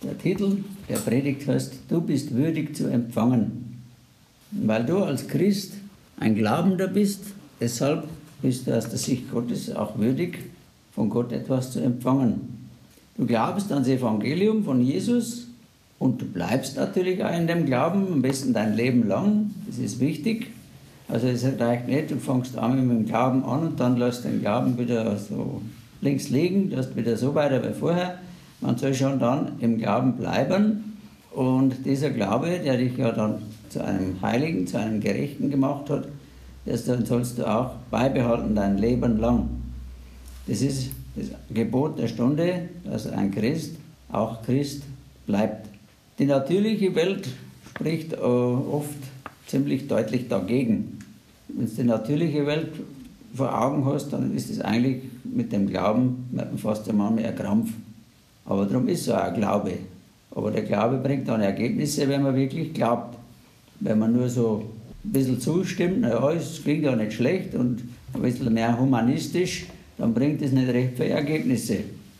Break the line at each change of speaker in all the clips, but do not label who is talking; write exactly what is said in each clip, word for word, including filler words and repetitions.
der Titel der Predigt heißt, du bist würdig zu empfangen. Weil du als Christ ein Glaubender bist, deshalb bist du aus der Sicht Gottes auch würdig, von Gott etwas zu empfangen. Du glaubst an das Evangelium von Jesus und du bleibst natürlich auch in dem Glauben, am besten dein Leben lang, das ist wichtig. Also es reicht nicht, du fängst an mit dem Glauben an und dann lässt den Glauben wieder so links liegen, du hast wieder so weiter wie vorher. Man soll schon dann im Glauben bleiben und dieser Glaube, der dich ja dann zu einem Heiligen, zu einem Gerechten gemacht hat, das dann sollst du auch beibehalten dein Leben lang. Das ist das Gebot der Stunde, dass ein Christ auch Christ bleibt. Die natürliche Welt spricht oft ziemlich deutlich dagegen. Wenn du die natürliche Welt vor Augen hast, dann ist es eigentlich mit dem Glauben fast einmal mehr ein Krampf. Aber darum ist es auch ein Glaube. Aber der Glaube bringt dann Ergebnisse, wenn man wirklich glaubt. Wenn man nur so ein bisschen zustimmt, naja, es klingt ja nicht schlecht und ein bisschen mehr humanistisch, dann bringt es nicht recht viele Ergebnisse.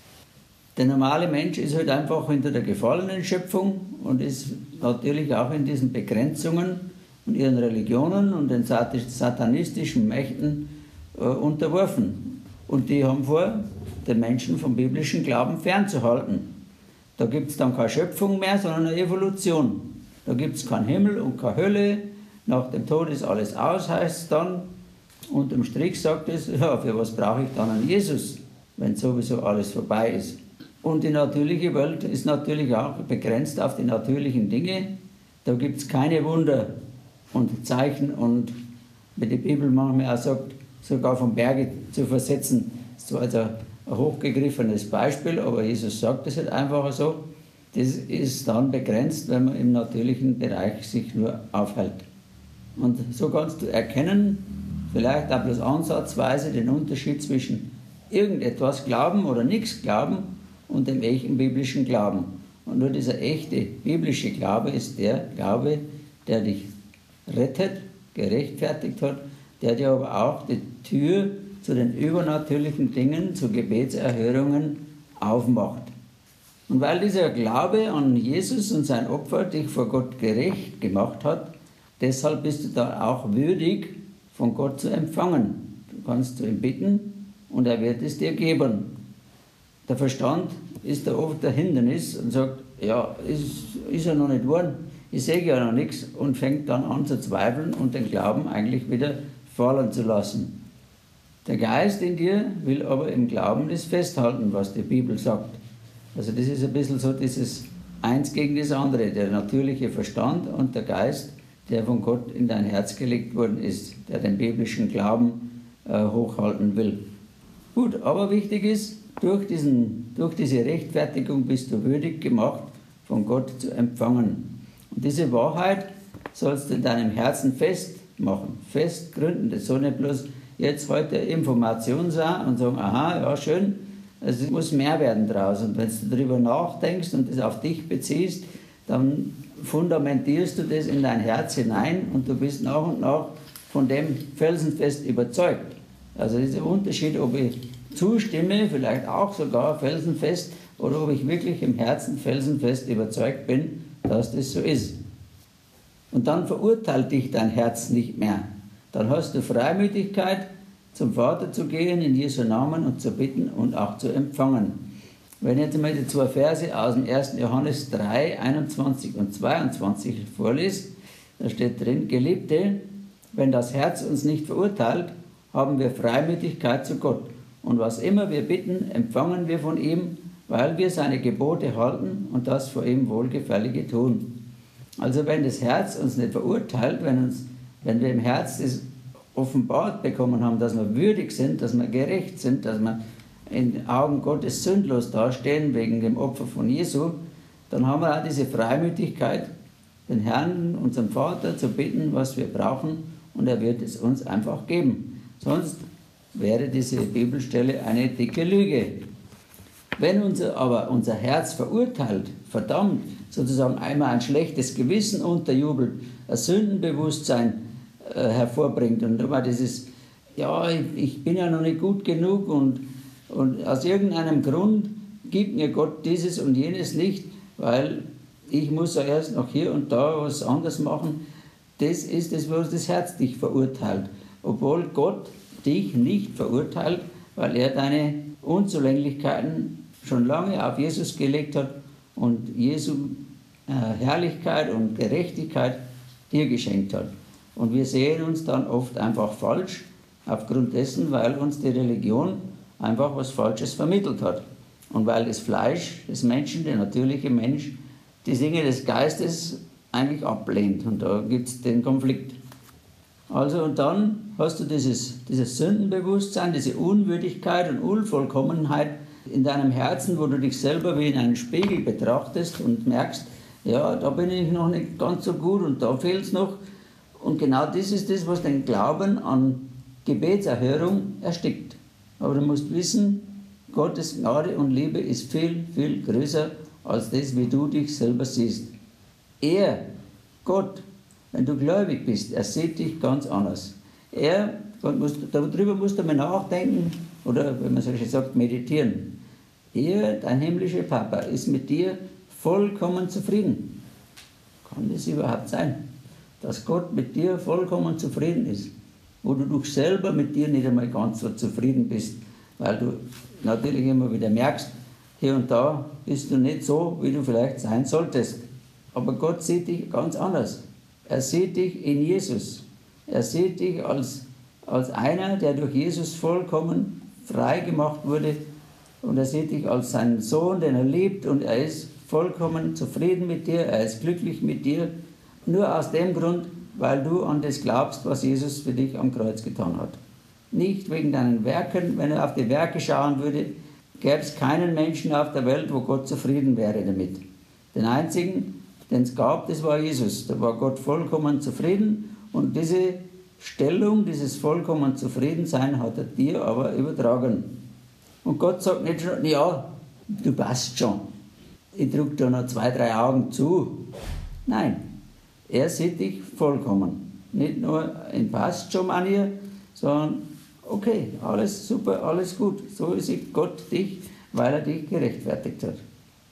Der normale Mensch ist halt einfach hinter der gefallenen Schöpfung und ist natürlich auch in diesen Begrenzungen und ihren Religionen und den satanistischen Mächten äh, unterworfen. Und die haben vor, den Menschen vom biblischen Glauben fernzuhalten. Da gibt es dann keine Schöpfung mehr, sondern eine Evolution. Da gibt es keinen Himmel und keine Hölle. Nach dem Tod ist alles aus, heißt es dann. Unterm Strich sagt es, ja, für was brauche ich dann einen Jesus, wenn sowieso alles vorbei ist. Und die natürliche Welt ist natürlich auch begrenzt auf die natürlichen Dinge. Da gibt es keine Wunder und Zeichen und wie die Bibel manchmal auch sagt, sogar vom Berge zu versetzen. Das ist zwar also ein hochgegriffenes Beispiel, aber Jesus sagt es halt einfach so. Das ist dann begrenzt, wenn man im natürlichen Bereich sich nur aufhält. Und so kannst du erkennen, vielleicht auch bloß ansatzweise, den Unterschied zwischen irgendetwas glauben oder nichts glauben und dem echten biblischen Glauben. Und nur dieser echte biblische Glaube ist der Glaube, der dich rettet, gerechtfertigt hat, der dir aber auch die Tür zu den übernatürlichen Dingen, zu Gebetserhörungen aufmacht. Und weil dieser Glaube an Jesus und sein Opfer dich vor Gott gerecht gemacht hat, deshalb bist du da auch würdig, von Gott zu empfangen. Du kannst zu ihm bitten und er wird es dir geben. Der Verstand ist da oft ein Hindernis und sagt, ja, ist, ist ja noch nicht wahr, ich sehe ja noch nichts und fängt dann an zu zweifeln und den Glauben eigentlich wieder fallen zu lassen. Der Geist in dir will aber im Glauben das festhalten, was die Bibel sagt. Also das ist ein bisschen so dieses Eins gegen das andere, der natürliche Verstand und der Geist, der von Gott in dein Herz gelegt worden ist, der den biblischen Glauben äh, hochhalten will. Gut, aber wichtig ist, durch, diesen, durch diese Rechtfertigung bist du würdig gemacht, von Gott zu empfangen. Und diese Wahrheit sollst du in deinem Herzen festmachen, festgründen. Das soll nicht bloß jetzt heute Information sein und sagen, aha, ja schön, es muss mehr werden draus. Und wenn du darüber nachdenkst und das auf dich beziehst, dann fundamentierst du das in dein Herz hinein und du bist nach und nach von dem felsenfest überzeugt. Also dieser Unterschied, ob ich zustimme, vielleicht auch sogar felsenfest, oder ob ich wirklich im Herzen felsenfest überzeugt bin, dass das so ist. Und dann verurteilt dich dein Herz nicht mehr. Dann hast du Freimütigkeit, zum Vater zu gehen in Jesu Namen und zu bitten und auch zu empfangen. Wenn ich jetzt mal die zwei Verse aus dem ersten Johannes drei, einundzwanzig und zweiundzwanzig vorlese, da steht drin, Geliebte, wenn das Herz uns nicht verurteilt, haben wir Freimütigkeit zu Gott. Und was immer wir bitten, empfangen wir von ihm, weil wir seine Gebote halten und das vor ihm Wohlgefällige tun. Also wenn das Herz uns nicht verurteilt, wenn, uns, wenn wir im Herz das offenbart bekommen haben, dass wir würdig sind, dass wir gerecht sind, dass wir in den Augen Gottes sündlos dastehen wegen dem Opfer von Jesu, dann haben wir auch diese Freimütigkeit, den Herrn, unseren Vater, zu bitten, was wir brauchen, und er wird es uns einfach geben. Sonst wäre diese Bibelstelle eine dicke Lüge. Wenn unser, aber unser Herz verurteilt, verdammt, sozusagen einmal ein schlechtes Gewissen unterjubelt, ein Sündenbewusstsein äh, hervorbringt und immer dieses, ja, ich, ich bin ja noch nicht gut genug und, und aus irgendeinem Grund gibt mir Gott dieses und jenes nicht, weil ich muss ja erst noch hier und da was anderes machen. Das ist das, was das Herz dich verurteilt. Obwohl Gott dich nicht verurteilt, weil er deine Unzulänglichkeiten schon lange auf Jesus gelegt hat und Jesu äh, Herrlichkeit und Gerechtigkeit dir geschenkt hat. Und wir sehen uns dann oft einfach falsch, aufgrund dessen, weil uns die Religion einfach was Falsches vermittelt hat. Und weil das Fleisch des Menschen, der natürliche Mensch, die Dinge des Geistes eigentlich ablehnt. Und da gibt es den Konflikt. Also und dann hast du dieses, dieses Sündenbewusstsein, diese Unwürdigkeit und Unvollkommenheit in deinem Herzen, wo du dich selber wie in einen Spiegel betrachtest und merkst, ja, da bin ich noch nicht ganz so gut und da fehlt es noch. Und genau das ist das, was den Glauben an Gebetserhörung erstickt. Aber du musst wissen, Gottes Gnade und Liebe ist viel, viel größer als das, wie du dich selber siehst. Er, Gott, wenn du gläubig bist, er sieht dich ganz anders. Er, darüber musst du mal nachdenken, oder wenn man so schön sagt, meditieren. Er, dein himmlischer Papa, ist mit dir vollkommen zufrieden. Kann das überhaupt sein, dass Gott mit dir vollkommen zufrieden ist? Wo du dich selber mit dir nicht einmal ganz so zufrieden bist, weil du natürlich immer wieder merkst, hier und da bist du nicht so, wie du vielleicht sein solltest. Aber Gott sieht dich ganz anders. Er sieht dich in Jesus. Er sieht dich als, als einer, der durch Jesus vollkommen frei gemacht wurde. Und er sieht dich als seinen Sohn, den er liebt. Und er ist vollkommen zufrieden mit dir. Er ist glücklich mit dir. Nur aus dem Grund, weil du an das glaubst, was Jesus für dich am Kreuz getan hat. Nicht wegen deinen Werken. Wenn er auf die Werke schauen würde, gäbe es keinen Menschen auf der Welt, wo Gott zufrieden wäre damit. Den einzigen, den es gab, das war Jesus. Da war Gott vollkommen zufrieden und diese Stellung, dieses vollkommen Zufriedensein hat er dir aber übertragen. Und Gott sagt nicht schon, ja, du passt schon. Ich drücke da noch zwei, drei Augen zu. Nein, er sieht dich vollkommen. Nicht nur in passt schon Manier, sondern okay, alles super, alles gut. So sieht Gott dich, weil er dich gerechtfertigt hat.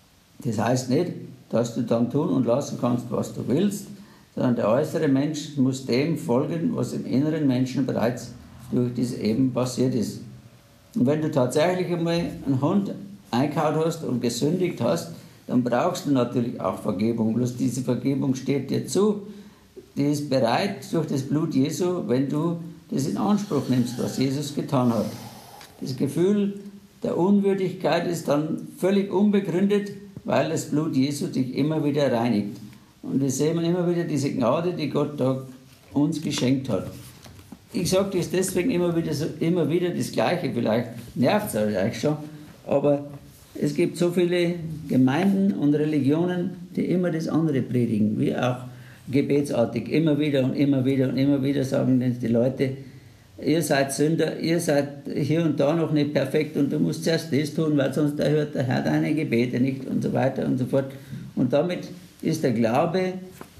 Das heißt nicht, dass du dann tun und lassen kannst, was du willst, sondern der äußere Mensch muss dem folgen, was im inneren Menschen bereits durch das eben passiert ist. Und wenn du tatsächlich einmal einen Hund eingehauen hast und gesündigt hast, dann brauchst du natürlich auch Vergebung. Bloß diese Vergebung steht dir zu, die ist bereit durch das Blut Jesu, wenn du das in Anspruch nimmst, was Jesus getan hat. Das Gefühl der Unwürdigkeit ist dann völlig unbegründet, weil das Blut Jesu dich immer wieder reinigt. Und wir sehen immer wieder diese Gnade, die Gott da uns geschenkt hat. Ich sage das deswegen immer wieder, so, immer wieder das Gleiche, vielleicht nervt es euch schon, aber es gibt so viele Gemeinden und Religionen, die immer das andere predigen, wie auch gebetsartig, immer wieder und immer wieder und immer wieder sagen die Leute, ihr seid Sünder, ihr seid hier und da noch nicht perfekt und du musst zuerst das tun, weil sonst erhört der Herr deine Gebete nicht und so weiter und so fort. Und damit ist der Glaube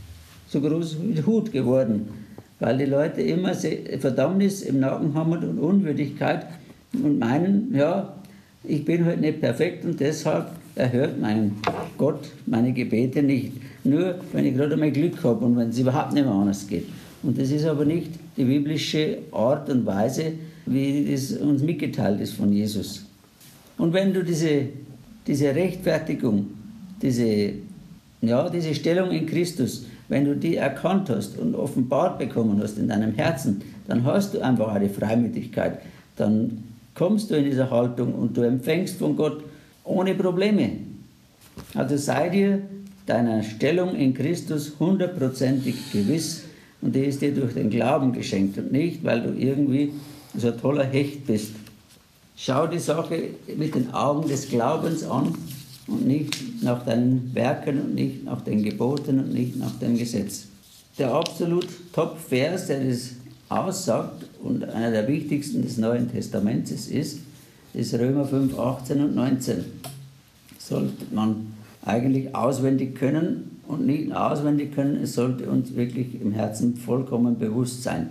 so groß wie der Hut geworden, weil die Leute immer Verdammnis im Nacken haben und Unwürdigkeit und meinen, ja, ich bin halt nicht perfekt und deshalb erhört mein Gott meine Gebete nicht. Nur, wenn ich gerade einmal Glück habe und wenn es überhaupt nicht mehr anders geht. Und das ist aber nicht die biblische Art und Weise, wie es uns mitgeteilt ist von Jesus. Und wenn du diese, diese Rechtfertigung, diese, ja, diese Stellung in Christus, wenn du die erkannt hast und offenbart bekommen hast in deinem Herzen, dann hast du einfach eine Freimütigkeit. Dann kommst du in diese Haltung und du empfängst von Gott ohne Probleme. Also sei dir deiner Stellung in Christus hundertprozentig gewiss und die ist dir durch den Glauben geschenkt und nicht, weil du irgendwie so ein toller Hecht bist. Schau die Sache mit den Augen des Glaubens an und nicht nach deinen Werken und nicht nach den Geboten und nicht nach dem Gesetz. Der absolut Top-Vers, der das aussagt und einer der wichtigsten des Neuen Testaments ist, ist Römer fünf, achtzehn und neunzehn. Sollte man eigentlich auswendig können und nicht nur auswendig können, es sollte uns wirklich im Herzen vollkommen bewusst sein.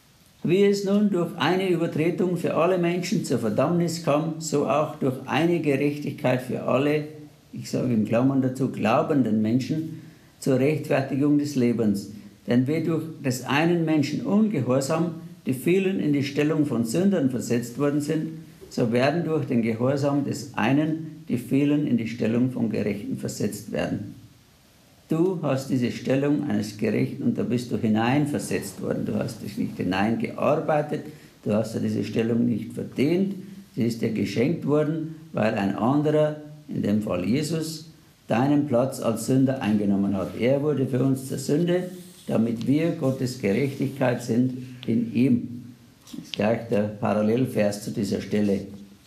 Wie es nun durch eine Übertretung für alle Menschen zur Verdammnis kam, so auch durch eine Gerechtigkeit für alle, ich sage in Klammern dazu, glaubenden Menschen zur Rechtfertigung des Lebens. Denn wie durch des einen Menschen Ungehorsam die vielen in die Stellung von Sündern versetzt worden sind, so werden durch den Gehorsam des einen die vielen in die Stellung von Gerechten versetzt werden. Du hast diese Stellung eines Gerechten und da bist du hineinversetzt worden. Du hast dich nicht hineingearbeitet, du hast dir diese Stellung nicht verdient, sie ist dir geschenkt worden, weil ein anderer, in dem Fall Jesus, deinen Platz als Sünder eingenommen hat. Er wurde für uns zur Sünde, damit wir Gottes Gerechtigkeit sind in ihm. Das ist gleich der Parallelvers zu dieser Stelle.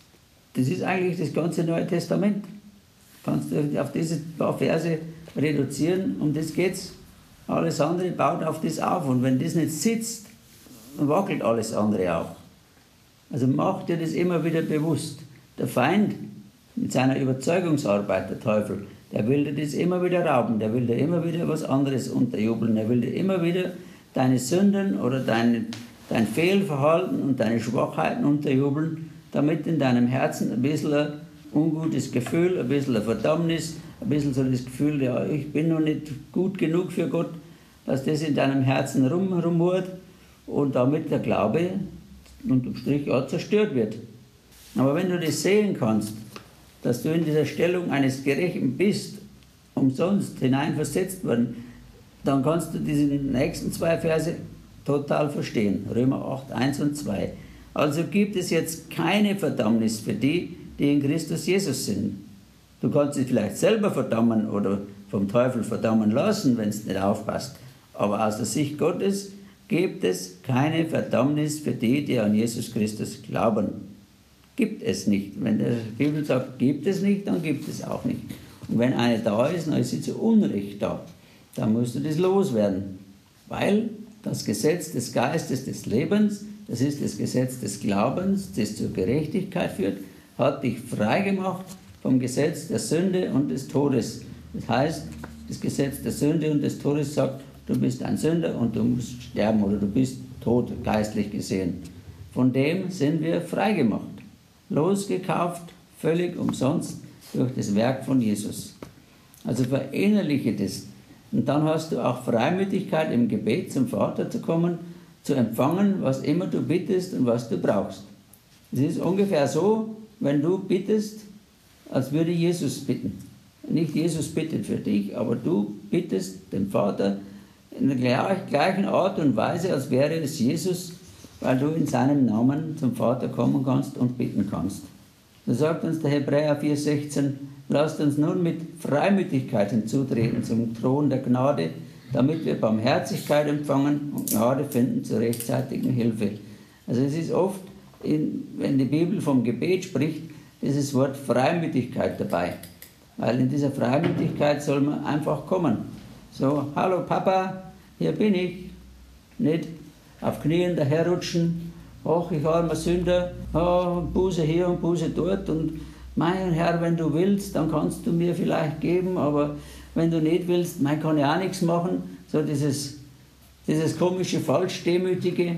Das ist eigentlich das ganze Neue Testament. Kannst du auf diese paar Verse reduzieren, um das geht's. Alles andere baut auf das auf. Und wenn das nicht sitzt, dann wackelt alles andere auch. Also mach dir das immer wieder bewusst. Der Feind mit seiner Überzeugungsarbeit, der Teufel, der will dir das immer wieder rauben, der will dir immer wieder was anderes unterjubeln, der will dir immer wieder deine Sünden oder dein, dein Fehlverhalten und deine Schwachheiten unterjubeln, damit in deinem Herzen ein bisschen ein ungutes Gefühl, ein bisschen eine Verdammnis, ein bisschen so das Gefühl, ja, ich bin noch nicht gut genug für Gott, dass das in deinem Herzen rumrummert und damit der Glaube unterm Strich auch zerstört wird. Aber wenn du das sehen kannst, dass du in dieser Stellung eines Gerechten bist, umsonst hineinversetzt worden, dann kannst du diese nächsten zwei Verse total verstehen. Römer acht, eins und zwei. Also gibt es jetzt keine Verdammnis für die, die in Christus Jesus sind. Du kannst dich vielleicht selber verdammen oder vom Teufel verdammen lassen, wenn es nicht aufpasst. Aber aus der Sicht Gottes gibt es keine Verdammnis für die, die an Jesus Christus glauben. Gibt es nicht. Wenn die Bibel sagt, gibt es nicht, dann gibt es auch nicht. Und wenn eine da ist, dann ist sie zu Unrecht da. Dann musst du das loswerden. Weil das Gesetz des Geistes des Lebens, das ist das Gesetz des Glaubens, das zur Gerechtigkeit führt, hat dich frei gemacht vom Gesetz der Sünde und des Todes. Das heißt, das Gesetz der Sünde und des Todes sagt, du bist ein Sünder und du musst sterben oder du bist tot, geistlich gesehen. Von dem sind wir frei gemacht. Losgekauft, völlig umsonst durch das Werk von Jesus. Also verinnerliche das. Und dann hast du auch Freimütigkeit im Gebet zum Vater zu kommen, zu empfangen, was immer du bittest und was du brauchst. Es ist ungefähr so, wenn du bittest, als würde Jesus bitten. Nicht Jesus bittet für dich, aber du bittest den Vater in der gleichen Art und Weise, als wäre es Jesus, weil du in seinem Namen zum Vater kommen kannst und bitten kannst. Da sagt uns der Hebräer vier sechzehn, lasst uns nun mit Freimütigkeit hinzutreten zum Thron der Gnade, damit wir Barmherzigkeit empfangen und Gnade finden zur rechtzeitigen Hilfe. Also es ist oft, in, wenn die Bibel vom Gebet spricht, dieses Wort Freimütigkeit dabei. Weil in dieser Freimütigkeit soll man einfach kommen. So, hallo Papa, hier bin ich. Nicht auf Knien daherrutschen, ach, ich armer Sünder, oh, Buße hier und Buße dort und mein Herr, wenn du willst, dann kannst du mir vielleicht geben, aber wenn du nicht willst, mein kann ich auch nichts machen. So dieses, dieses komische, falsch Demütige.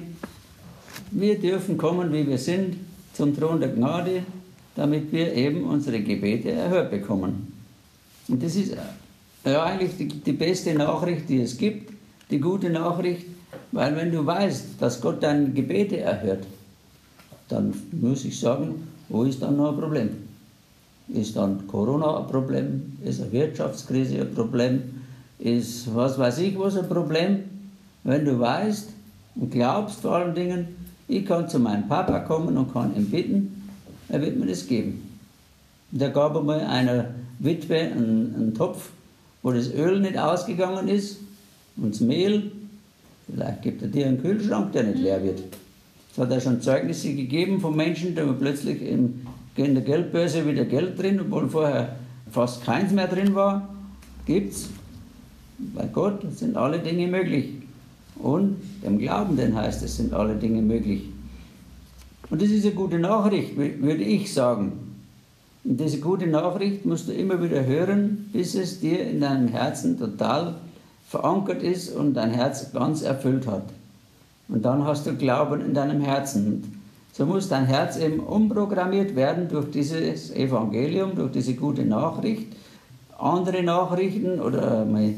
Wir dürfen kommen, wie wir sind, zum Thron der Gnade, damit wir eben unsere Gebete erhört bekommen. Und das ist ja eigentlich die, die beste Nachricht, die es gibt, die gute Nachricht, weil wenn du weißt, dass Gott deine Gebete erhört, dann muss ich sagen, wo ist dann noch ein Problem? Ist dann Corona ein Problem? Ist eine Wirtschaftskrise ein Problem? Ist was weiß ich was ein Problem? Wenn du weißt und glaubst vor allen Dingen, ich kann zu meinem Papa kommen und kann ihn bitten, er wird mir das geben. Da gab einmal einer Witwe einen, einen Topf, wo das Öl nicht ausgegangen ist und das Mehl. Vielleicht gibt er dir einen Kühlschrank, der nicht leer wird. Es hat ja schon Zeugnisse gegeben von Menschen, die plötzlich in, in der Geldbörse wieder Geld drin, obwohl vorher fast keins mehr drin war. Gibt's. Bei Gott sind alle Dinge möglich. Und dem Glaubenden heißt es, sind alle Dinge möglich. Und das ist eine gute Nachricht, würde ich sagen. Und diese gute Nachricht musst du immer wieder hören, bis es dir in deinem Herzen total verankert ist und dein Herz ganz erfüllt hat. Und dann hast du Glauben in deinem Herzen. Und so muss dein Herz eben umprogrammiert werden durch dieses Evangelium, durch diese gute Nachricht. andere Nachrichten oder mal,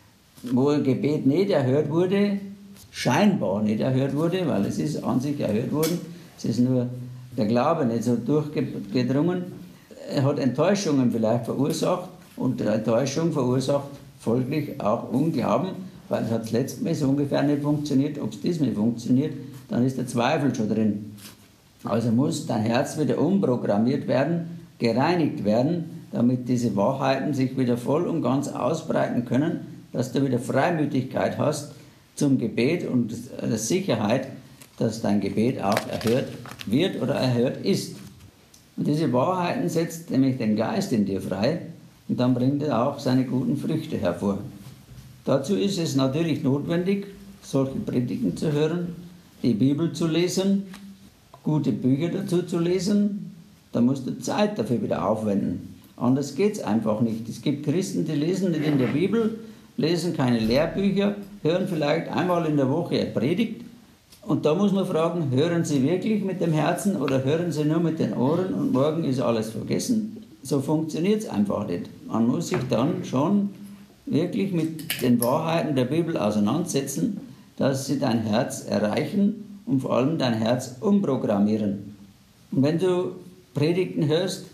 wo ein Gebet nicht erhört wurde, scheinbar nicht erhört wurde, weil es ist an sich erhört worden, es ist nur der Glaube nicht so durchgedrungen. Er hat Enttäuschungen vielleicht verursacht und die Enttäuschung verursacht folglich auch Unglauben, weil es hat das letzte Mal so ungefähr nicht funktioniert. Ob es diesmal funktioniert, dann ist der Zweifel schon drin. Also muss dein Herz wieder umprogrammiert werden, gereinigt werden, damit diese Wahrheiten sich wieder voll und ganz ausbreiten können, dass du wieder Freimütigkeit hast zum Gebet und die Sicherheit, dass dein Gebet auch erhört wird oder erhört ist. Und diese Wahrheiten setzt nämlich den Geist in dir frei und dann bringt er auch seine guten Früchte hervor. Dazu ist es natürlich notwendig, solche Predigten zu hören, die Bibel zu lesen, gute Bücher dazu zu lesen. Da musst du Zeit dafür wieder aufwenden. Anders geht es einfach nicht. Es gibt Christen, die lesen nicht in der Bibel, lesen keine Lehrbücher, hören vielleicht einmal in der Woche eine Predigt. Und da muss man fragen, hören sie wirklich mit dem Herzen oder hören sie nur mit den Ohren und morgen ist alles vergessen? So funktioniert es einfach nicht. Man muss sich dann schon wirklich mit den Wahrheiten der Bibel auseinandersetzen, dass sie dein Herz erreichen und vor allem dein Herz umprogrammieren. Und wenn du Predigten hörst,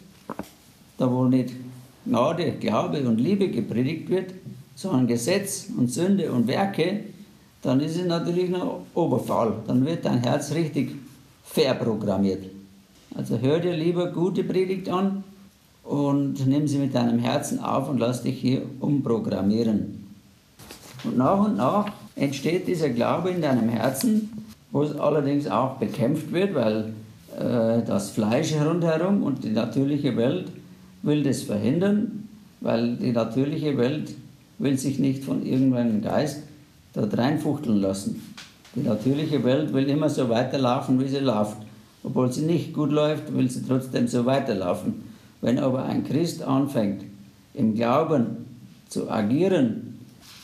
da wo nicht Gnade, Glaube und Liebe gepredigt wird, sondern Gesetz und Sünde und Werke, dann ist es natürlich noch Oberfall. Dann wird dein Herz richtig verprogrammiert. Also hör dir lieber gute Predigt an und nimm sie mit deinem Herzen auf und lass dich hier umprogrammieren. Und nach und nach entsteht dieser Glaube in deinem Herzen, wo es allerdings auch bekämpft wird, weil äh, das Fleisch rundherum und die natürliche Welt will das verhindern, weil die natürliche Welt will sich nicht von irgendeinem Geist dort reinfuchteln lassen. Die natürliche Welt will immer so weiterlaufen, wie sie läuft. Obwohl sie nicht gut läuft, will sie trotzdem so weiterlaufen. Wenn aber ein Christ anfängt, im Glauben zu agieren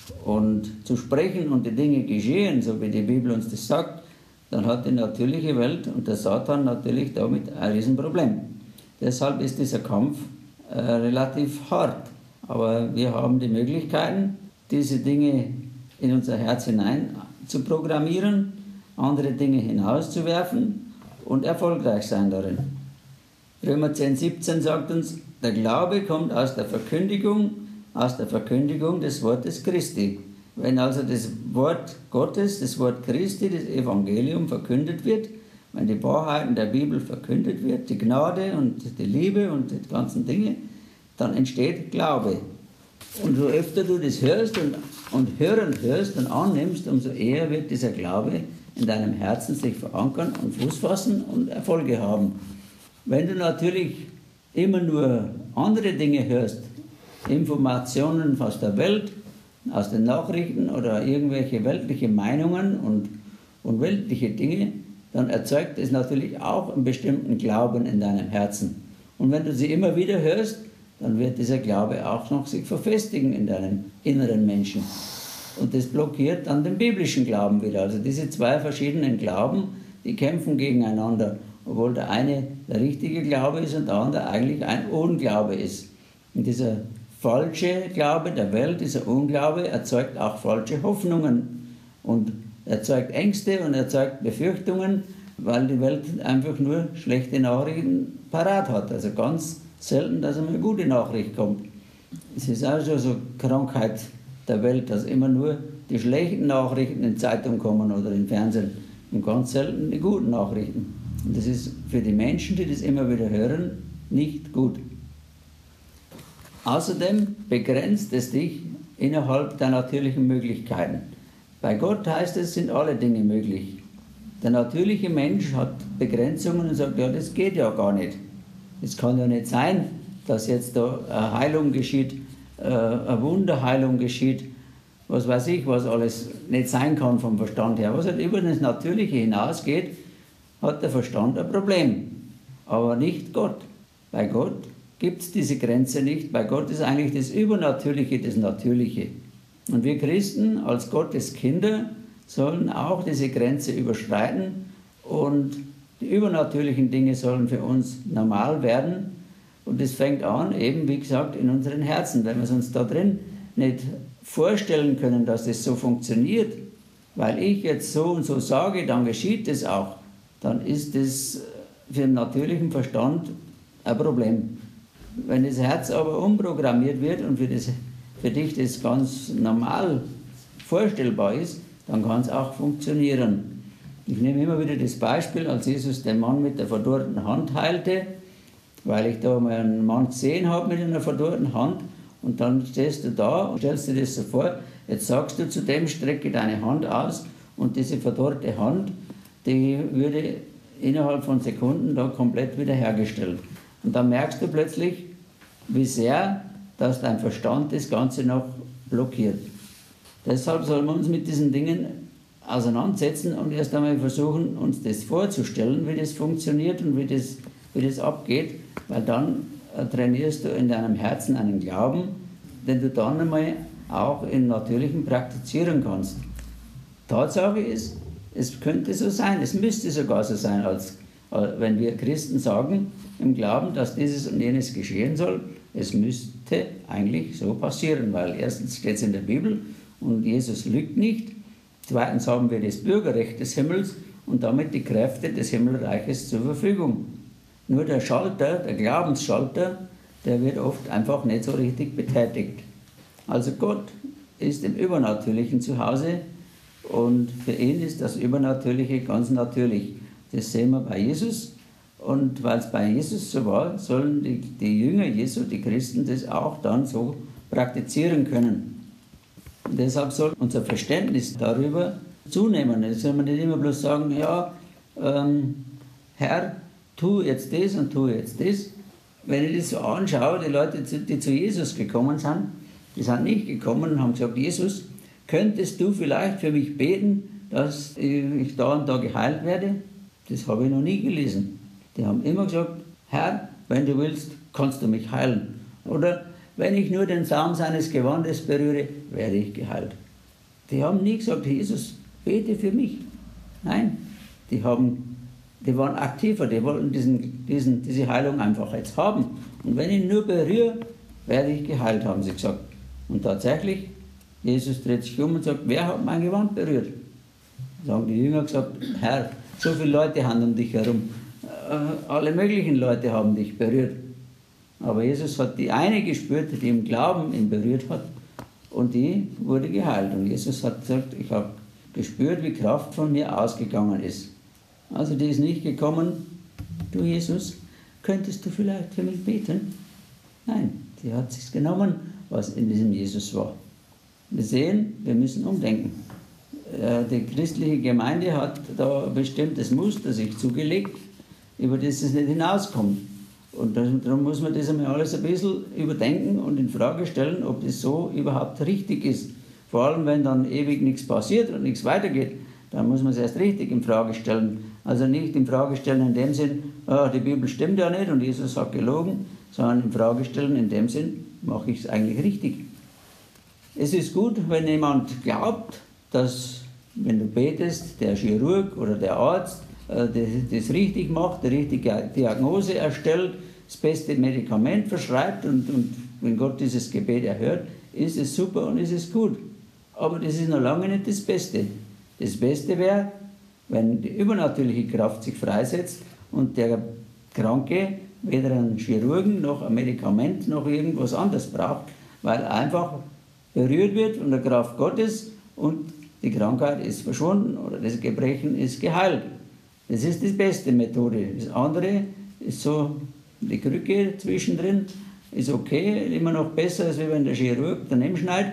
und zu sprechen und die Dinge geschehen, so wie die Bibel uns das sagt, dann hat die natürliche Welt und der Satan natürlich damit ein Riesenproblem. Deshalb ist dieser Kampf äh, relativ hart. Aber wir haben die Möglichkeiten, diese Dinge in unser Herz hinein zu programmieren, andere Dinge hinauszuwerfen und erfolgreich sein darin. Römer zehn, siebzehn sagt uns, der Glaube kommt aus der Verkündigung, aus der Verkündigung des Wortes Christi. Wenn also das Wort Gottes, das Wort Christi, das Evangelium verkündet wird, wenn die Wahrheiten der Bibel verkündet wird, die Gnade und die Liebe und die ganzen Dinge, dann entsteht Glaube. Und so öfter du das hörst und, und hören hörst und annimmst, umso eher wird dieser Glaube in deinem Herzen sich verankern und Fuß fassen und Erfolge haben. Wenn du natürlich immer nur andere Dinge hörst, Informationen aus der Welt, aus den Nachrichten oder irgendwelche weltliche Meinungen und, und weltliche Dinge, dann erzeugt es natürlich auch einen bestimmten Glauben in deinem Herzen. Und wenn du sie immer wieder hörst, dann wird dieser Glaube auch noch sich verfestigen in deinem inneren Menschen. Und das blockiert dann den biblischen Glauben wieder. Also diese zwei verschiedenen Glauben, die kämpfen gegeneinander, obwohl der eine der richtige Glaube ist und der andere eigentlich ein Unglaube ist. Und dieser falsche Glaube der Welt, dieser Unglaube, erzeugt auch falsche Hoffnungen und erzeugt Ängste und erzeugt Befürchtungen, weil die Welt einfach nur schlechte Nachrichten parat hat. Also ganz selten, dass einmal eine gute Nachricht kommt. Es ist auch schon so eine Krankheit der Welt, dass immer nur die schlechten Nachrichten in Zeitungen kommen oder im Fernsehen und ganz selten die guten Nachrichten. Und das ist für die Menschen, die das immer wieder hören, nicht gut. Außerdem begrenzt es dich innerhalb der natürlichen Möglichkeiten. Bei Gott heißt es, sind alle Dinge möglich. Der natürliche Mensch hat Begrenzungen und sagt, ja, das geht ja gar nicht. Es kann ja nicht sein, dass jetzt da eine Heilung geschieht, eine Wunderheilung geschieht, was weiß ich, was alles nicht sein kann vom Verstand her. Was halt über das Natürliche hinausgeht, hat der Verstand ein Problem. Aber nicht Gott. Bei Gott gibt es diese Grenze nicht. Bei Gott ist eigentlich das Übernatürliche das Natürliche. Und wir Christen als Gottes Kinder sollen auch diese Grenze überschreiten und die übernatürlichen Dinge sollen für uns normal werden Und das fängt an, eben wie gesagt, in unseren Herzen. Wenn wir es uns da drin nicht vorstellen können, dass das so funktioniert, weil ich jetzt so und so sage, dann geschieht das auch, dann ist das für den natürlichen Verstand ein Problem. Wenn das Herz aber umprogrammiert wird und für, das, für dich das ganz normal vorstellbar ist, dann kann es auch funktionieren. Ich nehme immer wieder das Beispiel, als Jesus den Mann mit der verdorrten Hand heilte, weil ich da mal einen Mann gesehen habe mit einer verdorrten Hand, und dann stehst du da und stellst dir das so vor, jetzt sagst du zu dem, strecke deine Hand aus, und diese verdorrte Hand, die würde innerhalb von Sekunden da komplett wiederhergestellt. Und dann merkst du plötzlich, wie sehr, dass dein Verstand das Ganze noch blockiert. Deshalb sollen wir uns mit diesen Dingen auseinandersetzen und erst einmal versuchen, uns das vorzustellen, wie das funktioniert und wie das, wie das abgeht, weil dann trainierst du in deinem Herzen einen Glauben, den du dann einmal auch im Natürlichen praktizieren kannst. Tatsache ist, es könnte so sein, es müsste sogar so sein, als, wenn wir Christen sagen, im Glauben, dass dieses und jenes geschehen soll, es müsste eigentlich so passieren, weil erstens steht es in der Bibel und Jesus lügt nicht, zweitens haben wir das Bürgerrecht des Himmels und damit die Kräfte des Himmelreiches zur Verfügung. Nur der Schalter, der Glaubensschalter, der wird oft einfach nicht so richtig betätigt. Also Gott ist im Übernatürlichen zu Hause und für ihn ist das Übernatürliche ganz natürlich. Das sehen wir bei Jesus, und weil es bei Jesus so war, sollen die, die Jünger Jesu, die Christen, das auch dann so praktizieren können. Und deshalb soll unser Verständnis darüber zunehmen. Jetzt soll man nicht immer bloß sagen, ja, ähm, Herr, tu jetzt das und tu jetzt das. Wenn ich das so anschaue, die Leute, die zu Jesus gekommen sind, die sind nicht gekommen und haben gesagt, Jesus, könntest du vielleicht für mich beten, dass ich da und da geheilt werde? Das habe ich noch nie gelesen. Die haben immer gesagt, Herr, wenn du willst, kannst du mich heilen. Oder wenn ich nur den Saum seines Gewandes berühre, werde ich geheilt. Die haben nie gesagt, Jesus, bete für mich. Nein, die, haben, die waren aktiver, die wollten diesen, diesen, diese Heilung einfach jetzt haben. Und wenn ich ihn nur berühre, werde ich geheilt, haben sie gesagt. Und tatsächlich, Jesus dreht sich um und sagt, wer hat mein Gewand berührt? Sagen die Jünger gesagt, Herr, so viele Leute haben um dich herum. Alle möglichen Leute haben dich berührt. Aber Jesus hat die eine gespürt, die im Glauben ihn berührt hat, und die wurde geheilt. Und Jesus hat gesagt, ich habe gespürt, wie Kraft von mir ausgegangen ist. Also die ist nicht gekommen, du Jesus, könntest du vielleicht für mich beten? Nein, die hat sich genommen, was in diesem Jesus war. Wir sehen, wir müssen umdenken. Die christliche Gemeinde hat da ein bestimmtes Muster sich zugelegt, über das es nicht hinauskommt. Und darum muss man das einmal alles ein bisschen überdenken und in Frage stellen, ob das so überhaupt richtig ist. Vor allem, wenn dann ewig nichts passiert und nichts weitergeht, dann muss man es erst richtig in Frage stellen. Also nicht in Frage stellen in dem Sinn, oh, die Bibel stimmt ja nicht und Jesus hat gelogen, sondern in Frage stellen in dem Sinn, mache ich es eigentlich richtig. Es ist gut, wenn jemand glaubt, dass, wenn du betest, der Chirurg oder der Arzt das, das richtig macht, die richtige Diagnose erstellt, das beste Medikament verschreibt und, und wenn Gott dieses Gebet erhört, ist es super und ist es gut. Aber das ist noch lange nicht das Beste. Das Beste wäre, wenn die übernatürliche Kraft sich freisetzt und der Kranke weder einen Chirurgen noch ein Medikament noch irgendwas anderes braucht, weil er einfach berührt wird von der Kraft Gottes und die Krankheit ist verschwunden oder das Gebrechen ist geheilt. Das ist die beste Methode. Das andere ist so, die Krücke zwischendrin ist okay, immer noch besser, als wenn der Chirurg daneben schneidet.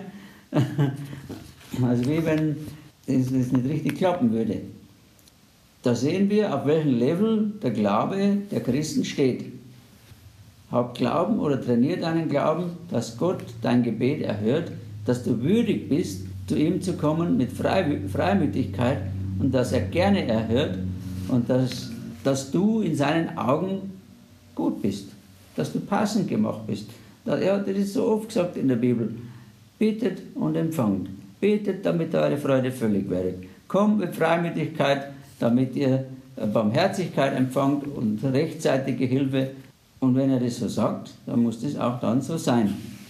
Also wie wenn das nicht richtig klappen würde. Da sehen wir, auf welchem Level der Glaube der Christen steht. Hab Glauben oder trainier deinen Glauben, dass Gott dein Gebet erhört, dass du würdig bist, zu ihm zu kommen mit Freimütigkeit und dass er gerne erhört und dass, dass du in seinen Augen gut bist, dass du passend gemacht bist. Er hat das so oft gesagt in der Bibel. Bittet und empfangt. Betet, damit eure Freude völlig werdet. Kommt mit Freimütigkeit, damit ihr Barmherzigkeit empfangt und rechtzeitige Hilfe. Und wenn er das so sagt, dann muss das auch dann so sein.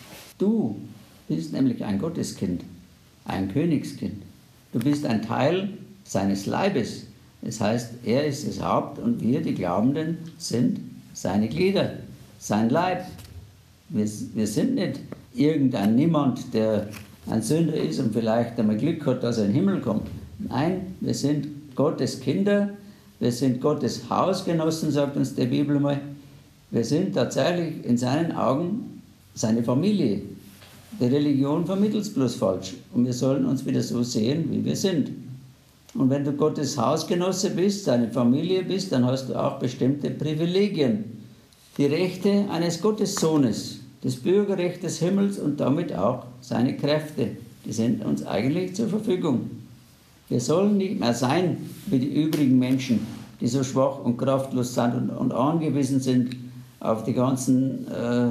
Du bist nämlich ein Gotteskind, ein Königskind. Du bist ein Teil seines Leibes. Das heißt, er ist das Haupt und wir, die Glaubenden, sind seine Glieder, sein Leib. Wir, wir sind nicht irgendein Niemand, der ein Sünder ist und vielleicht einmal Glück hat, dass er in den Himmel kommt. Nein, wir sind Gottes Kinder, wir sind Gottes Hausgenossen, sagt uns die Bibel mal. Wir sind tatsächlich in seinen Augen seine Familie. Die Religion vermittelt es bloß falsch. Und wir sollen uns wieder so sehen, wie wir sind. Und wenn du Gottes Hausgenosse bist, seine Familie bist, dann hast du auch bestimmte Privilegien. Die Rechte eines Gottessohnes, das Bürgerrecht des Himmels und damit auch seine Kräfte. Die sind uns eigentlich zur Verfügung. Wir sollen nicht mehr sein wie die übrigen Menschen, die so schwach und kraftlos sind und, und angewiesen sind auf die ganzen äh,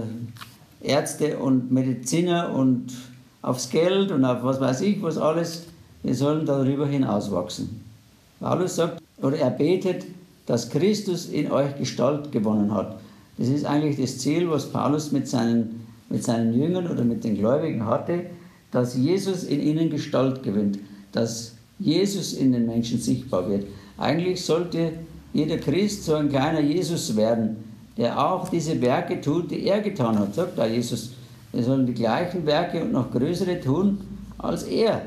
Ärzte und Mediziner und aufs Geld und auf was weiß ich, was alles. Wir sollen darüber hinauswachsen. Paulus sagt, oder er betet, dass Christus in euch Gestalt gewonnen hat. Das ist eigentlich das Ziel, was Paulus mit seinen, mit seinen Jüngern oder mit den Gläubigen hatte, dass Jesus in ihnen Gestalt gewinnt, dass Jesus in den Menschen sichtbar wird. Eigentlich sollte jeder Christ so ein kleiner Jesus werden, der auch diese Werke tut, die er getan hat. Sagt da Jesus, wir sollen die gleichen Werke und noch größere tun als er.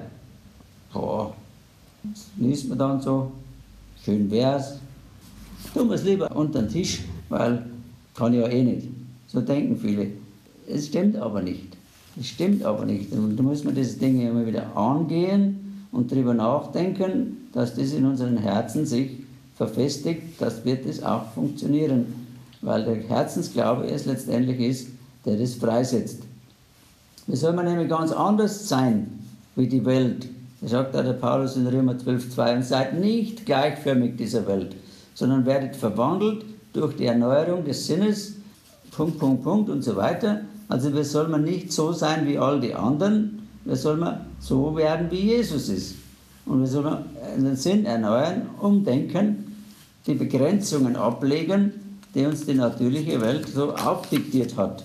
Boah, das liest man dann so, schön wär's. Tun wir es lieber unter den Tisch, weil kann ja eh nicht. So denken viele. Es stimmt aber nicht. Es stimmt aber nicht. Und da muss man diese Dinge immer wieder angehen und darüber nachdenken, dass das in unseren Herzen sich verfestigt, das wird es auch funktionieren. Weil der Herzensglaube es letztendlich ist, der das freisetzt. Wir sollen nämlich ganz anders sein wie die Welt. Das sagt auch der Paulus in Römer zwölf, zwei, und seid nicht gleichförmig dieser Welt, sondern werdet verwandelt durch die Erneuerung des Sinnes, Punkt, Punkt, Punkt und so weiter. Also wir sollen nicht so sein wie all die anderen, wir sollen so werden, wie Jesus ist. Und wir sollen den Sinn erneuern, umdenken, die Begrenzungen ablegen, die uns die natürliche Welt so aufdiktiert hat.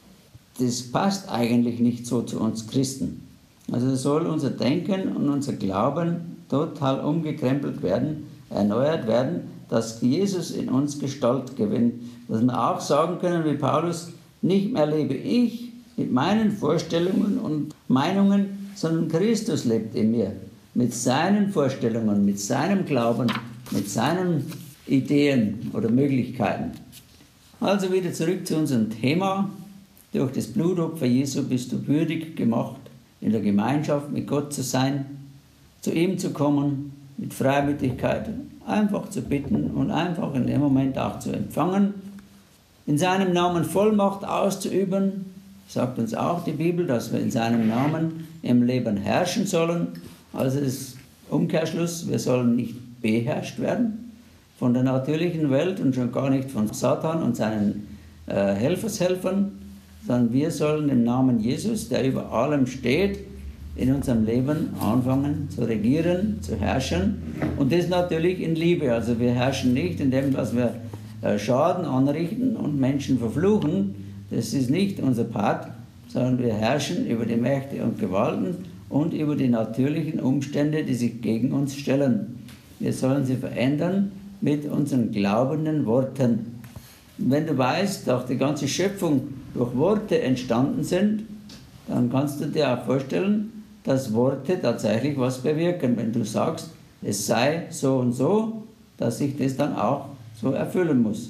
Das passt eigentlich nicht so zu uns Christen. Also soll unser Denken und unser Glauben total umgekrempelt werden, erneuert werden, dass Jesus in uns Gestalt gewinnt. Dass wir auch sagen können, wie Paulus, nicht mehr lebe ich mit meinen Vorstellungen und Meinungen, sondern Christus lebt in mir. Mit seinen Vorstellungen, mit seinem Glauben, mit seinen Ideen oder Möglichkeiten. Also wieder zurück zu unserem Thema. Durch das Blutopfer Jesu bist du würdig gemacht, in der Gemeinschaft mit Gott zu sein, zu ihm zu kommen, mit Freimütigkeit, einfach zu bitten und einfach in dem Moment auch zu empfangen. In seinem Namen Vollmacht auszuüben, sagt uns auch die Bibel, dass wir in seinem Namen im Leben herrschen sollen. Also das Umkehrschluss, wir sollen nicht beherrscht werden von der natürlichen Welt und schon gar nicht von Satan und seinen äh, Helfershelfern, sondern wir sollen im Namen Jesus, der über allem steht, in unserem Leben anfangen zu regieren, zu herrschen. Und das natürlich in Liebe. Also wir herrschen nicht, indem dass wir äh, Schaden anrichten und Menschen verfluchen. Das ist nicht unser Part, sondern wir herrschen über die Mächte und Gewalten und über die natürlichen Umstände, die sich gegen uns stellen. Wir sollen sie verändern mit unseren glaubenden Worten. Und wenn du weißt, dass die ganze Schöpfung durch Worte entstanden sind, dann kannst du dir auch vorstellen, dass Worte tatsächlich was bewirken. Wenn du sagst, es sei so und so, dass sich das dann auch so erfüllen muss.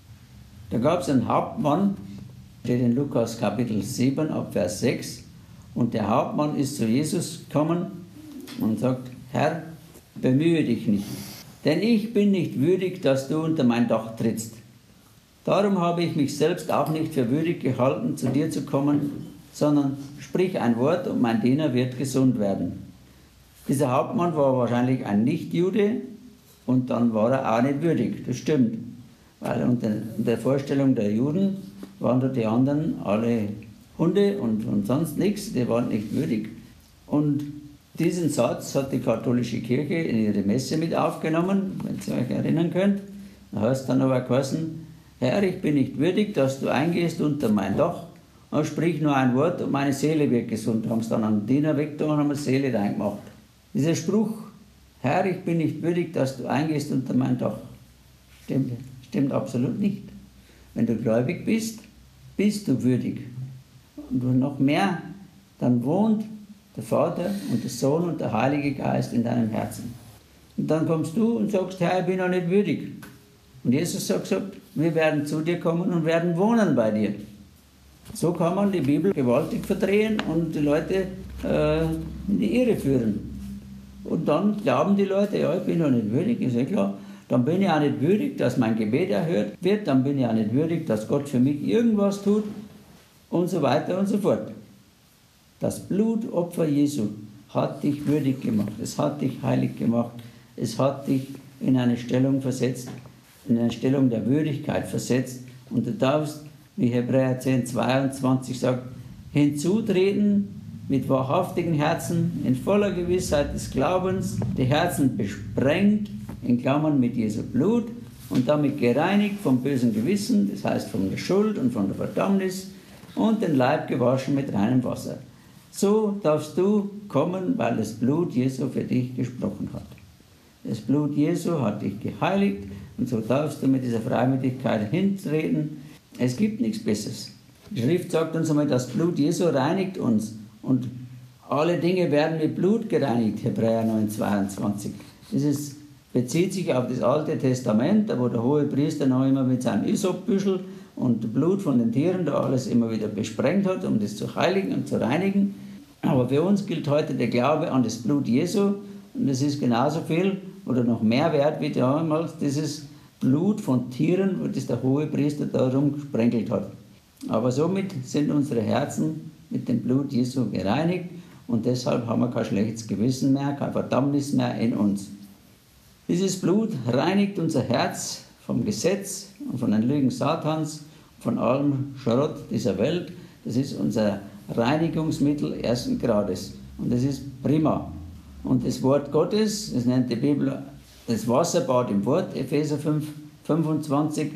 Da gab es einen Hauptmann, steht in Lukas Kapitel sieben, ab Vers sechs, und der Hauptmann ist zu Jesus gekommen und sagt, Herr, bemühe dich nicht, denn ich bin nicht würdig, dass du unter mein Dach trittst. Darum habe ich mich selbst auch nicht für würdig gehalten, zu dir zu kommen, sondern sprich ein Wort und mein Diener wird gesund werden. Dieser Hauptmann war wahrscheinlich ein Nichtjude und dann war er auch nicht würdig, das stimmt. Weil unter der Vorstellung der Juden waren da die anderen alle Hunde und, und sonst nichts, die waren nicht würdig. Und diesen Satz hat die katholische Kirche in ihre Messe mit aufgenommen, wenn ihr euch erinnern könnt. Da heißt dann aber geheißen, Herr, ich bin nicht würdig, dass du eingehst unter mein Dach, und sprich nur ein Wort und meine Seele wird gesund. Haben es dann an den Diener weggetan und haben eine Seele reingemacht. Dieser Spruch, Herr, ich bin nicht würdig, dass du eingehst unter mein Dach, stimmt, stimmt absolut nicht. Wenn du gläubig bist, bist du würdig. Und noch mehr, dann wohnt der Vater und der Sohn und der Heilige Geist in deinem Herzen. Und dann kommst du und sagst, Herr, ich bin noch nicht würdig. Und Jesus hat gesagt, wir werden zu dir kommen und werden wohnen bei dir. So kann man die Bibel gewaltig verdrehen und die Leute äh, in die Irre führen. Und dann glauben die Leute, ja, ich bin noch nicht würdig, ist ja klar. Dann bin ich auch nicht würdig, dass mein Gebet erhört wird, dann bin ich auch nicht würdig, dass Gott für mich irgendwas tut und so weiter und so fort. Das Blutopfer Jesu hat dich würdig gemacht, es hat dich heilig gemacht, es hat dich in eine Stellung versetzt, in eine Stellung der Würdigkeit versetzt und du darfst, wie Hebräer zehn, zweiundzwanzig sagt, hinzutreten mit wahrhaftigen Herzen, in voller Gewissheit des Glaubens, die Herzen besprengt, in Klammern mit Jesu Blut und damit gereinigt vom bösen Gewissen, das heißt von der Schuld und von der Verdammnis und den Leib gewaschen mit reinem Wasser. So darfst du kommen, weil das Blut Jesu für dich gesprochen hat. Das Blut Jesu hat dich geheiligt und so darfst du mit dieser Freimütigkeit hintreten. Es gibt nichts Besseres. Die Schrift sagt uns einmal, das Blut Jesu reinigt uns und alle Dinge werden mit Blut gereinigt, Hebräer neun, zweiundzwanzig. Das ist, bezieht sich auf das Alte Testament, wo der hohe Priester noch immer mit seinem Isopbüschel und Blut von den Tieren da alles immer wieder besprengt hat, um das zu heiligen und zu reinigen. Aber für uns gilt heute der Glaube an das Blut Jesu und das ist genauso viel oder noch mehr wert wie damals dieses Blut von Tieren, wo das der hohe Priester darum gesprenkelt hat. Aber somit sind unsere Herzen mit dem Blut Jesu gereinigt und deshalb haben wir kein schlechtes Gewissen mehr, kein Verdammnis mehr in uns. Dieses Blut reinigt unser Herz vom Gesetz und von den Lügen Satans, von allem Schrott dieser Welt. Das ist unser Reinigungsmittel ersten Grades und das ist prima. Und das Wort Gottes, das nennt die Bibel das Wasserbad im Wort, Epheser fünf, fünfundzwanzig,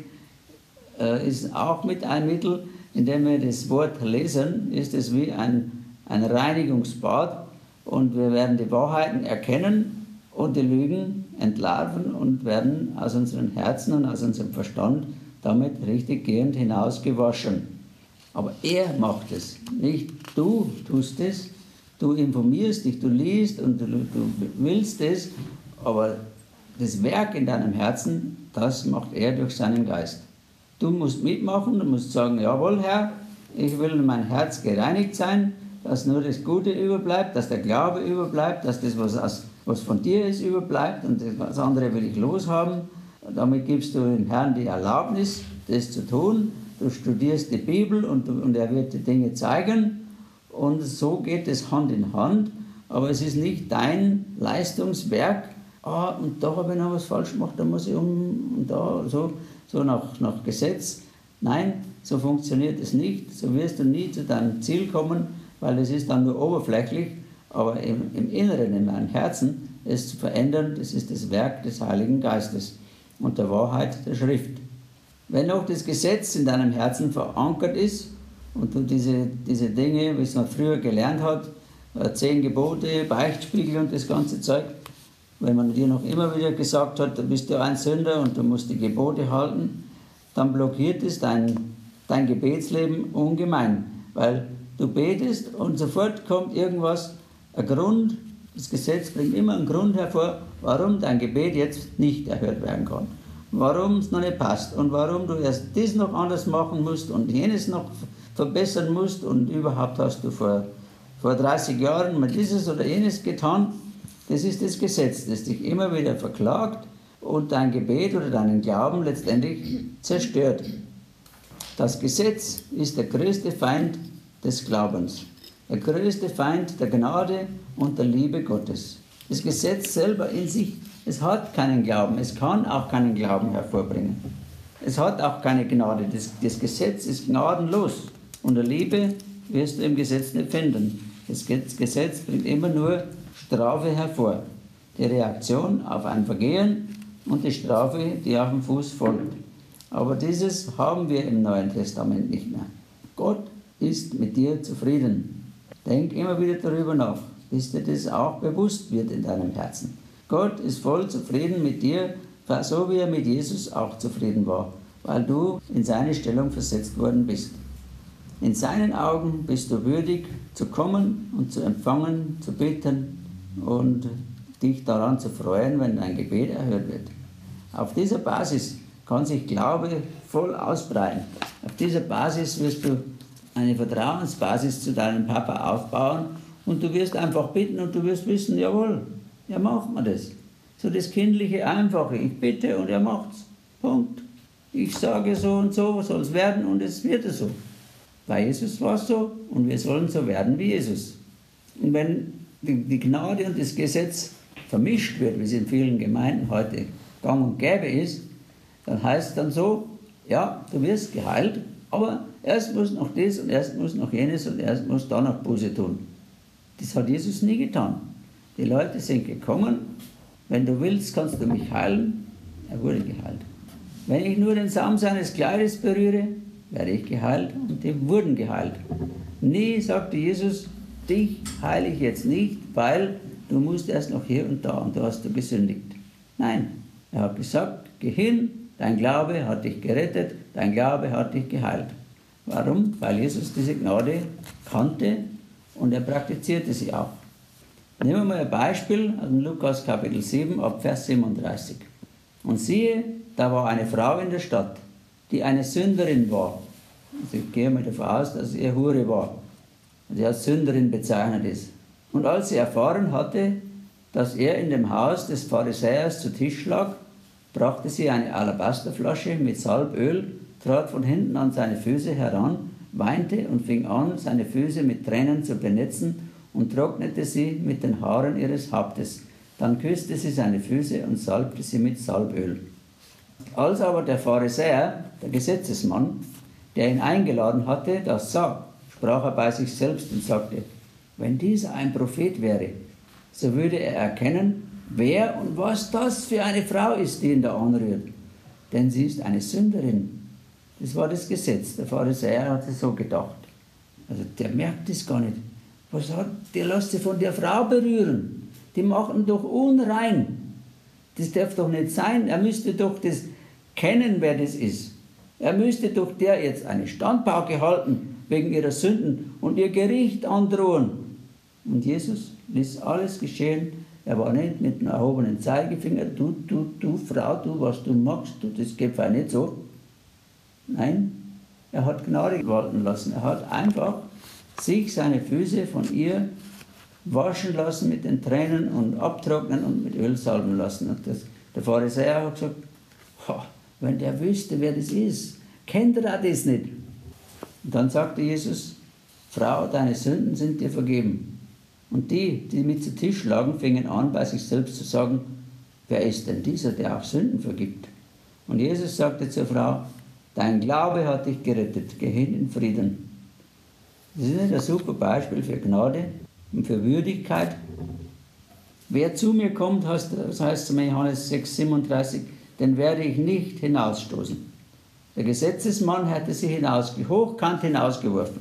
äh, ist auch mit ein Mittel, indem wir das Wort lesen, ist es wie ein, ein Reinigungsbad und wir werden die Wahrheiten erkennen und die Lügen entlarven und werden aus unseren Herzen und aus unserem Verstand damit richtig gehend hinausgewaschen. Aber er macht es, nicht du tust es, du informierst dich, du liest und du, du willst es, aber das Werk in deinem Herzen, das macht er durch seinen Geist. Du musst mitmachen, du musst sagen, jawohl Herr, ich will in mein Herz gereinigt sein, dass nur das Gute überbleibt, dass der Glaube überbleibt, dass das, was, aus, was von dir ist, überbleibt und das andere will ich loshaben. Damit gibst du dem Herrn die Erlaubnis, das zu tun. Du studierst die Bibel und, und er wird die Dinge zeigen und so geht es Hand in Hand, aber es ist nicht dein Leistungswerk, ah, und da habe ich noch was falsch gemacht, da muss ich um, und da, so, so nach, nach Gesetz. Nein, so funktioniert es nicht, so wirst du nie zu deinem Ziel kommen, weil es ist dann nur oberflächlich, aber im, im Inneren, in meinem Herzen, es zu verändern, das ist das Werk des Heiligen Geistes und der Wahrheit der Schrift. Wenn auch das Gesetz in deinem Herzen verankert ist und du diese, diese Dinge, wie es man früher gelernt hat, zehn Gebote, Beichtspiegel und das ganze Zeug, wenn man dir noch immer wieder gesagt hat, du bist ja ein Sünder und du musst die Gebote halten, dann blockiert es dein, dein Gebetsleben ungemein, weil du betest und sofort kommt irgendwas, ein Grund, das Gesetz bringt immer einen Grund hervor, warum dein Gebet jetzt nicht erhört werden kann, warum es noch nicht passt und warum du erst das noch anders machen musst und jenes noch verbessern musst und überhaupt hast du vor, vor dreißig Jahren mal dieses oder jenes getan. Das ist das Gesetz, das dich immer wieder verklagt und dein Gebet oder deinen Glauben letztendlich zerstört. Das Gesetz ist der größte Feind des Glaubens, der größte Feind der Gnade und der Liebe Gottes. Das Gesetz selber in sich, es hat keinen Glauben, es kann auch keinen Glauben hervorbringen. Es hat auch keine Gnade, das, das Gesetz ist gnadenlos. Und der Liebe wirst du im Gesetz nicht finden. Das Gesetz bringt immer nur Strafe hervor. Die Reaktion auf ein Vergehen und die Strafe, die auf dem Fuß folgt. Aber dieses haben wir im Neuen Testament nicht mehr. Gott ist mit dir zufrieden. Denk immer wieder darüber nach, bis dir das auch bewusst wird in deinem Herzen. Gott ist voll zufrieden mit dir, so wie er mit Jesus auch zufrieden war, weil du in seine Stellung versetzt worden bist. In seinen Augen bist du würdig, zu kommen und zu empfangen, zu beten und dich daran zu freuen, wenn dein Gebet erhört wird. Auf dieser Basis kann sich Glaube voll ausbreiten. Auf dieser Basis wirst du eine Vertrauensbasis zu deinem Papa aufbauen und du wirst einfach bitten und du wirst wissen, jawohl, er macht mir das. So das kindliche Einfache, ich bitte und er macht's. Punkt. Ich sage so und so soll es werden und es wird so. Bei Jesus war es so und wir sollen so werden wie Jesus. Und wenn die Gnade und das Gesetz vermischt wird, wie es in vielen Gemeinden heute gang und gäbe ist, dann heißt es dann so, ja, du wirst geheilt, aber erst muss noch das und erst muss noch jenes und erst muss da noch Buße tun. Das hat Jesus nie getan. Die Leute sind gekommen, wenn du willst, kannst du mich heilen. Er wurde geheilt. Wenn ich nur den Saum seines Kleides berühre, werde ich geheilt und die wurden geheilt. Nie sagte Jesus, dich heile ich jetzt nicht, weil du musst erst noch hier und da und da hast du gesündigt. Nein, er hat gesagt, geh hin, dein Glaube hat dich gerettet, dein Glaube hat dich geheilt. Warum? Weil Jesus diese Gnade kannte und er praktizierte sie auch. Nehmen wir mal ein Beispiel aus dem Lukas Kapitel sieben, ab Vers siebenunddreißig. Und siehe, da war eine Frau in der Stadt, die eine Sünderin war. Also ich gehe mal davon aus, dass sie eine Hure war, die als Sünderin bezeichnet ist. Und als sie erfahren hatte, dass er in dem Haus des Pharisäers zu Tisch lag, brachte sie eine Alabasterflasche mit Salböl, trat von hinten an seine Füße heran, weinte und fing an, seine Füße mit Tränen zu benetzen und trocknete sie mit den Haaren ihres Hauptes. Dann küsste sie seine Füße und salbte sie mit Salböl. Als aber der Pharisäer, der Gesetzesmann, der ihn eingeladen hatte, das sah, sprach er bei sich selbst und sagte, wenn dieser ein Prophet wäre, so würde er erkennen, wer und was das für eine Frau ist, die ihn da anrührt. Denn sie ist eine Sünderin. Das war das Gesetz. Der Pharisäer hat sich so gedacht. Also der merkt das gar nicht. Was hat, der lässt sich von der Frau berühren. Die machen doch unrein. Das darf doch nicht sein. Er müsste doch das kennen, wer das ist. Er müsste doch der jetzt eine Standpauke halten wegen ihrer Sünden und ihr Gericht androhen. Und Jesus ließ alles geschehen. Er war nicht mit einem erhobenen Zeigefinger, du, du, du Frau, du, was du machst, du, das geht ja nicht so. Nein, er hat Gnade walten lassen. Er hat einfach sich seine Füße von ihr waschen lassen mit den Tränen und abtrocknen und mit Öl salben lassen. Und das, der Pharisäer hat gesagt, wenn der wüsste, wer das ist, kennt er das nicht. Und dann sagte Jesus, Frau, deine Sünden sind dir vergeben. Und die, die mit zu Tisch lagen, fingen an, bei sich selbst zu sagen, wer ist denn dieser, der auch Sünden vergibt? Und Jesus sagte zur Frau, dein Glaube hat dich gerettet, geh hin in Frieden. Das ist nicht ein super Beispiel für Gnade und für Würdigkeit. Wer zu mir kommt, das heißt in Johannes sechs, siebenunddreißig, den werde ich nicht hinausstoßen. Der Gesetzesmann hätte sie hinaus, hochkant hinausgeworfen.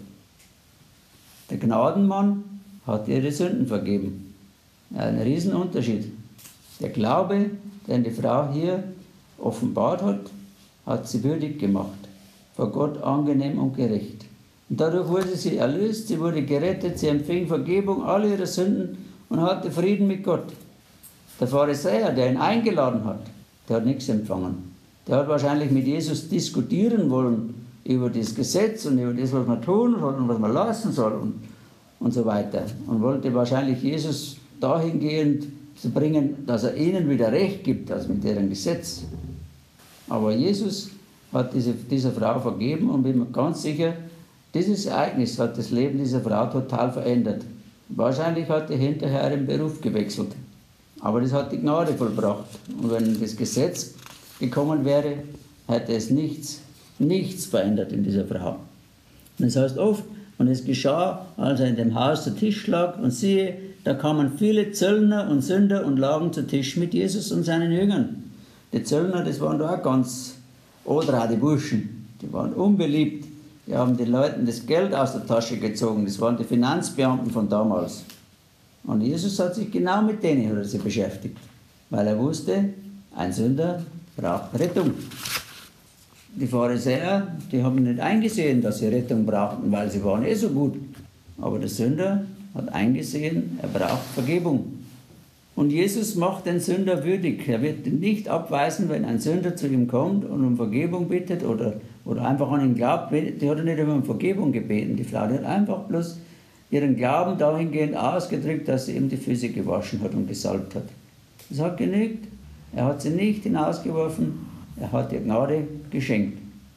Der Gnadenmann hat ihre Sünden vergeben. Ein Riesenunterschied. Der Glaube, den die Frau hier offenbart hat, hat sie würdig gemacht, vor Gott angenehm und gerecht. Und dadurch wurde sie erlöst, sie wurde gerettet, sie empfing Vergebung all ihrer Sünden und hatte Frieden mit Gott. Der Pharisäer, der ihn eingeladen hat, der hat nichts empfangen. Der hat wahrscheinlich mit Jesus diskutieren wollen über das Gesetz und über das, was man tun soll und was man lassen soll und, und so weiter. Und wollte wahrscheinlich Jesus dahingehend zu bringen, dass er ihnen wieder Recht gibt, also mit deren Gesetz. Aber Jesus hat diese, dieser Frau vergeben und bin mir ganz sicher, dieses Ereignis hat das Leben dieser Frau total verändert. Wahrscheinlich hat er hinterher den Beruf gewechselt. Aber das hat die Gnade vollbracht. Und wenn das Gesetz gekommen wäre, hätte es nichts, nichts verändert in dieser Frau. Und das heißt oft, und es geschah, als er in dem Haus zu Tisch lag, und siehe, da kamen viele Zöllner und Sünder und lagen zu Tisch mit Jesus und seinen Jüngern. Die Zöllner, das waren da auch ganz Oder auch die Burschen, die waren unbeliebt. Die haben den Leuten das Geld aus der Tasche gezogen. Das waren die Finanzbeamten von damals. Und Jesus hat sich genau mit denen oder sie beschäftigt. Weil er wusste, ein Sünder braucht Rettung. Die Pharisäer, die haben nicht eingesehen, dass sie Rettung brauchten, weil sie waren eh so gut. Aber der Sünder hat eingesehen, er braucht Vergebung. Und Jesus macht den Sünder würdig. Er wird ihn nicht abweisen, wenn ein Sünder zu ihm kommt und um Vergebung bittet oder, oder einfach an ihn glaubt. Die hat er nicht immer um Vergebung gebeten, die Frau. Die hat einfach bloß ihren Glauben dahingehend ausgedrückt, dass sie ihm die Füße gewaschen hat und gesalbt hat. Das hat genügt. Er hat sie nicht hinausgeworfen, er hat ihr Gnade geschenkt.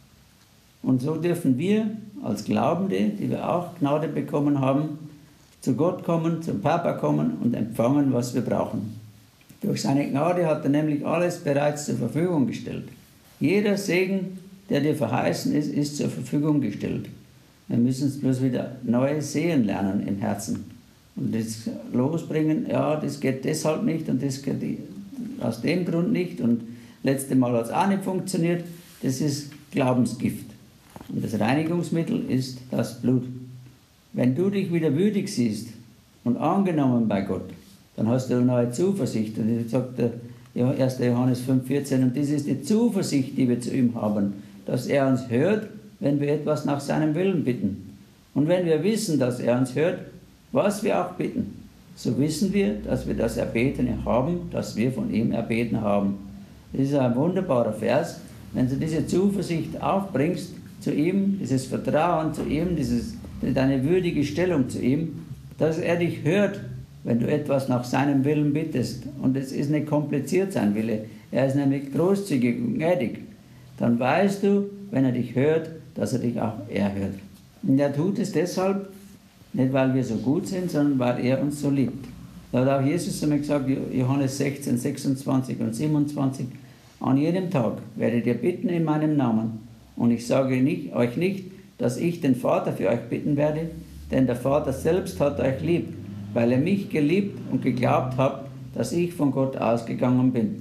Und so dürfen wir als Glaubende, die wir auch Gnade bekommen haben, zu Gott kommen, zum Papa kommen und empfangen, was wir brauchen. Durch seine Gnade hat er nämlich alles bereits zur Verfügung gestellt. Jeder Segen, der dir verheißen ist, ist zur Verfügung gestellt. Wir müssen es bloß wieder neu sehen lernen im Herzen. Und das losbringen, ja, das geht deshalb nicht und das geht aus dem Grund nicht und letzte Mal hat es auch nicht funktioniert. Das ist Glaubensgift. Und das Reinigungsmittel ist das Blut. Wenn du dich wieder würdig siehst und angenommen bei Gott, dann hast du eine neue Zuversicht. Und das sagt der erster Johannes fünf vierzehn, und das ist die Zuversicht, die wir zu ihm haben, dass er uns hört, wenn wir etwas nach seinem Willen bitten. Und wenn wir wissen, dass er uns hört, was wir auch bitten, so wissen wir, dass wir das Erbetene haben, das wir von ihm erbeten haben. Das ist ein wunderbarer Vers. Wenn du diese Zuversicht aufbringst zu ihm, dieses Vertrauen zu ihm, dieses deine würdige Stellung zu ihm, dass er dich hört, wenn du etwas nach seinem Willen bittest. Und es ist nicht kompliziert, sein Wille. Er ist nämlich großzügig und gnädig. Dann weißt du, wenn er dich hört, dass er dich auch erhört. Und er tut es deshalb, nicht weil wir so gut sind, sondern weil er uns so liebt. Da hat auch Jesus einmal gesagt, Johannes sechzehn, sechsundzwanzig und siebenundzwanzig, an jedem Tag werdet ihr bitten in meinem Namen. Und ich sage nicht, euch nicht, dass ich den Vater für euch bitten werde, denn der Vater selbst hat euch lieb, weil ihr mich geliebt und geglaubt habt, dass ich von Gott ausgegangen bin.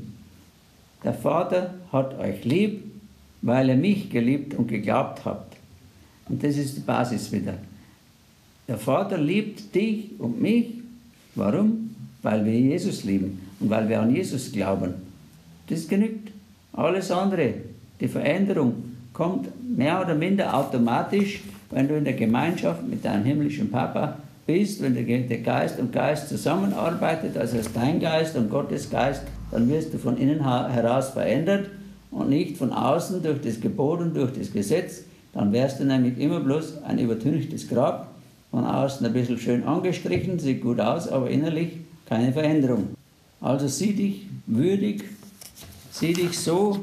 Der Vater hat euch lieb, weil ihr mich geliebt und geglaubt habt. Und das ist die Basis wieder. Der Vater liebt dich und mich. Warum? Weil wir Jesus lieben und weil wir an Jesus glauben. Das genügt. Alles andere, die Veränderung, kommt mehr oder minder automatisch, wenn du in der Gemeinschaft mit deinem himmlischen Papa bist, wenn der Geist und Geist zusammenarbeitet, also ist dein Geist und Gottes Geist, dann wirst du von innen heraus verändert und nicht von außen durch das Gebot und durch das Gesetz. Dann wärst du nämlich immer bloß ein übertünchtes Grab, von außen ein bisschen schön angestrichen, sieht gut aus, aber innerlich keine Veränderung. Also sieh dich würdig, sieh dich so,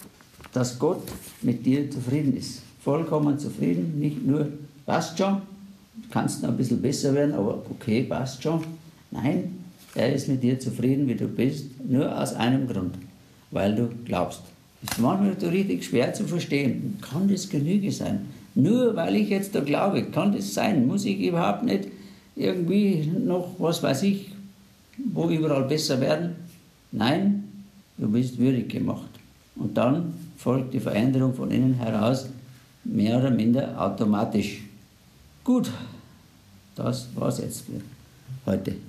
dass Gott mit dir zufrieden ist. Vollkommen zufrieden, nicht nur, passt schon, kannst noch ein bisschen besser werden, aber okay, passt schon. Nein, er ist mit dir zufrieden, wie du bist, nur aus einem Grund, weil du glaubst. Das ist manchmal so richtig schwer zu verstehen. Kann das Genüge sein? Nur weil ich jetzt da glaube, kann das sein? Muss ich überhaupt nicht irgendwie noch, was weiß ich, wo überall besser werden? Nein, du bist würdig gemacht. Und dann folgt die Veränderung von innen heraus mehr oder minder automatisch. Gut, das war's jetzt für heute.